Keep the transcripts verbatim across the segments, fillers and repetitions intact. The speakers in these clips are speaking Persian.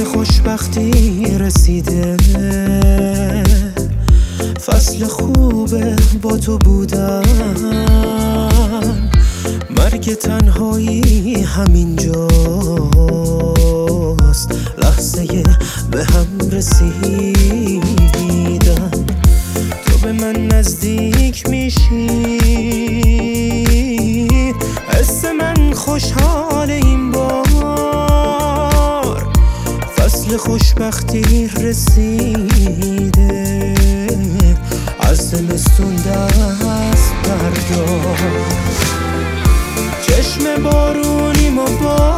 خوشبختی رسیده، فصل خوبه با تو بودن، مرگ تنهایی همینجاست، لحظه به هم رسیدن. تو به من نزدیک میشی، حس من خوشحال این بار، فصل خوشبختی رسیده، از زمستون دست بردار. چشم بارونیم و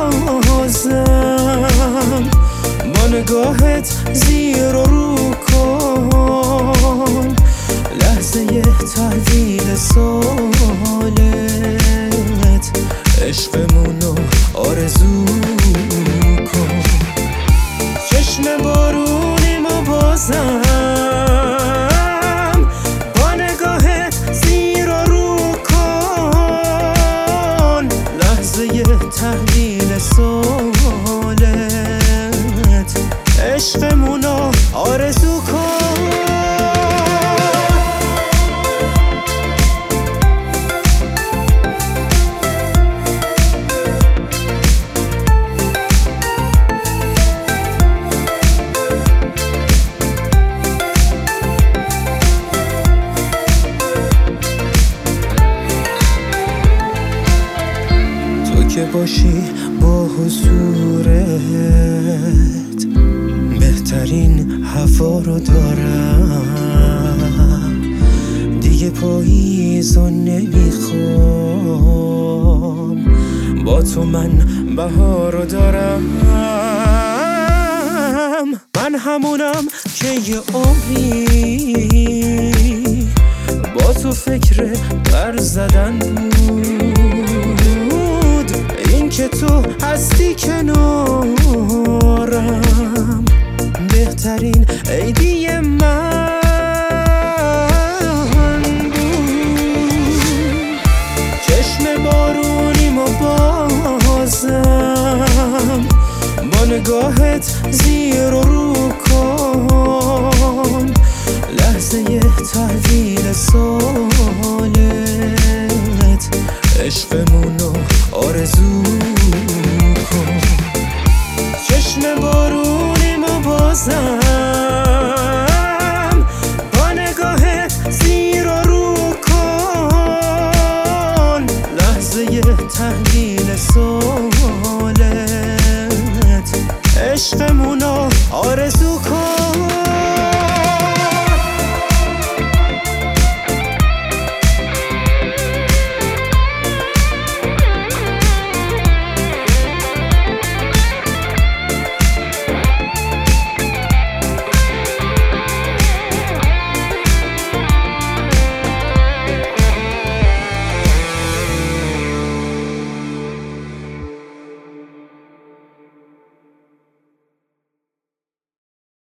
بازم با نگاهت زیر و رو کن، لحظه تحویل سالت، عشقمونو آرزو کن. چشم بارونیم و بازم با نگاهت زیر و رو کن، لحظه تحویل سالت، عشقمونو آرزو کن. که باشی با حضورت، بهترین هوا رو دارم، دیگه پاییزو نمیخوام، با تو من بهار رو دارم. من همونم که یه عمری با تو فکر بر زدن بود، این که تو هستی کنارم، بهترین عیدی من بود. چشم بارونیم و بازم با نگاهت زیر و رو کن، لحظه تحویل سالت، عشقمونو آرزو